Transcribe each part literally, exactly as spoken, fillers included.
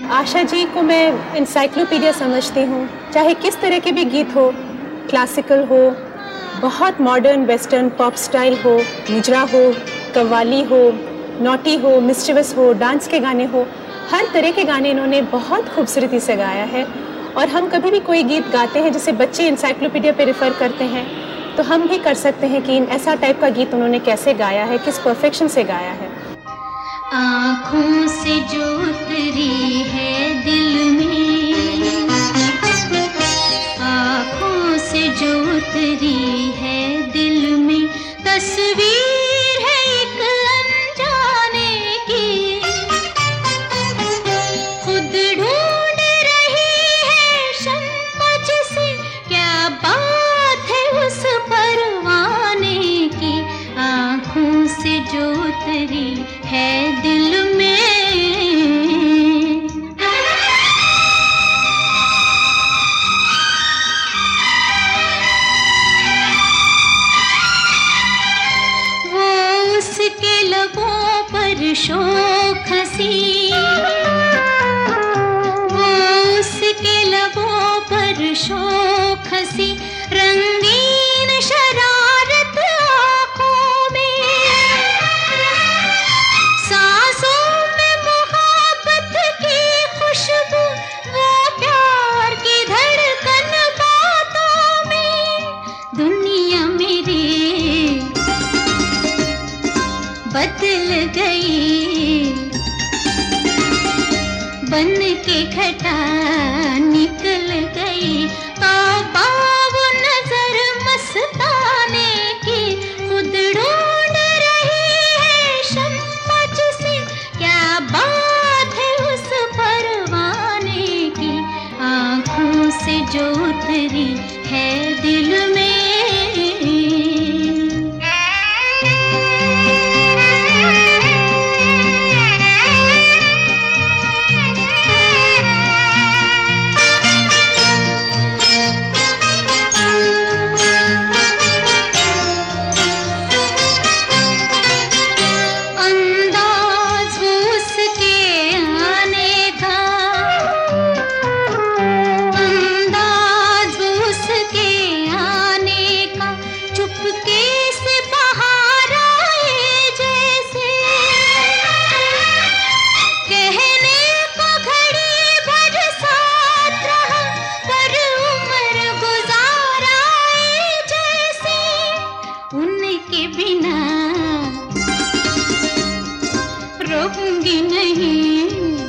आशा जी को मैं इंसाइक्लोपीडिया समझती हूँ। चाहे किस तरह के भी गीत हो, क्लासिकल हो, बहुत मॉडर्न वेस्टर्न पॉप स्टाइल हो, मुजरा हो, कव्वाली हो, नॉटी हो, मिस्चिवस हो, डांस के गाने हो, हर तरह के गाने इन्होंने बहुत खूबसूरती से गाया है। और हम कभी भी कोई गीत गाते हैं जिसे बच्चे इंसाइक्लोपीडिया पे रेफ़र करते हैं, तो हम भी कर सकते हैं कि ऐसा टाइप का गीत उन्होंने कैसे गाया है, किस परफेक्शन से गाया है। आँखों से जो उतरी है दिल में, आँखों से जो उतरी है दिल में, तस्वीर है एक अनजाने की, खुद ढूंढ रही है शम्मा से, क्या बात है उस परवाने की। आँखों से जो उतरी है दिल में। वो उसके लबों पर शोख हंसी, वो उसके लबों पर शोख हंसी, रंगीन शरारत आँखों में, सांसों में मोहब्बत की खुशबू, वो प्यार की धड़कन बातों में। दुनिया मेरी बदल गई, बन के घटा निकल गई, तौबा वो नजर मस्ताने की, खुद ढूंढ रही है शम्मा से, क्या बात है उस परवाने की। आँखों से जो उतरी है दिल में। उनके बिना रहूंगी नहीं,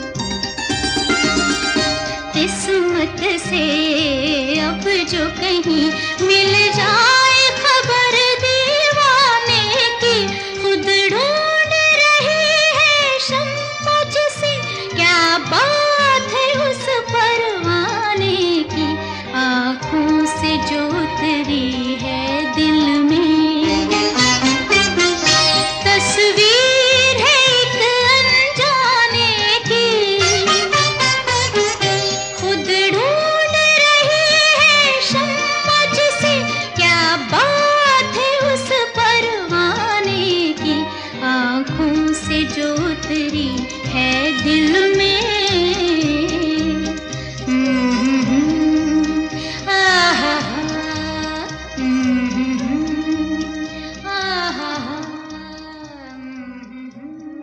किस्मत से अब जो कहीं मिल जाए खबर दीवाने की, खुद ढूंढ रही है शम्मा से, क्या बात है उस परवाने की। आँखों से जो उतरी है दिल में, तस्वीर है एक अनजाने की, खुद ढूंढ रही है शम्मा से, क्या बात है उस परवाने की। आँखों से जो उतरी